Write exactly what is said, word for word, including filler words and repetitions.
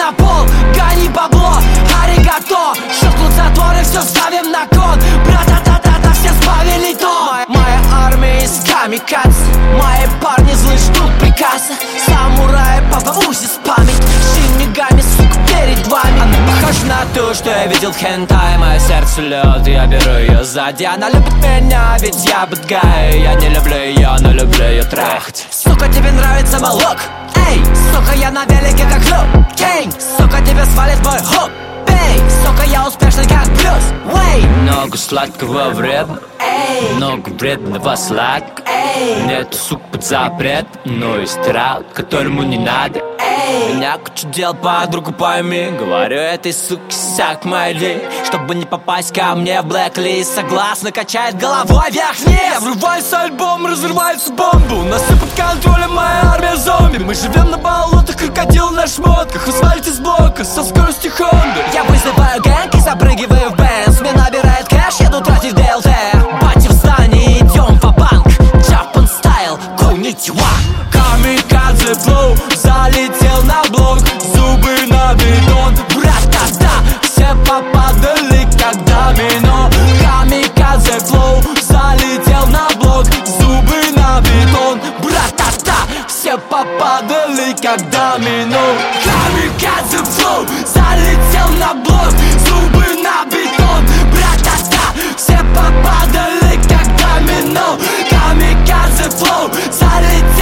на пол, гони бабло, аригато. Щелкнут заторы, все ставим на кон. Бра-та-та-та-та, все сбавили то. Моя, моя армия из камикадзе, мои парни злые, ждут приказа. Самурай, папа, узис память, шинигами, сука, перед вами. Она похожа на ту, что я видел в хентай. Мое сердце лед, я беру ее сзади. Она любит меня, ведь я bad guy. Я не люблю ее, но люблю ее трахать. Сука, тебе нравится молок? Эй, сука, я на велике как Люк Кейн. Сука, тебе свалит мой хук. Эй, сука, я успешный как Брюс Уэйн. Много сладкого вредно, Эй, много вредного сладкого. эй, Нет, сук, под запрет, но есть трал, которому не надо. эй. Меня куча дел, подругу пойми. Говорю этой суке сак Майли, чтобы не попасть ко мне в блэк-лист. Согласно, качает головой вверх-вниз. Я врываюсь альбом, разрывается бомбу. Нас все под контролем, моя армия зомби. Мы живем на болотах, крокодил на шмотках. Асфальте сбоку, со скоростью Хонды. Я вызываю гэнг и запрыгиваю в Бенз. Мне набирает кэш, еду тратить ДЛТ. Бати в здании, идем в банк. Japan стайл, конничева. Камикадзе флоу, залетел на блок. Зубы на бетон, Бра-та-та, все попадали как домино. Камикадзе флоу, залетел на блок. Зубы на бетон, бра-та-та. все попадали как домино. Камикадзе флоу, залетел на блок. Зубы на бетон. Бра-та-та, все попадали как домино. Камикадзе флоу, залетел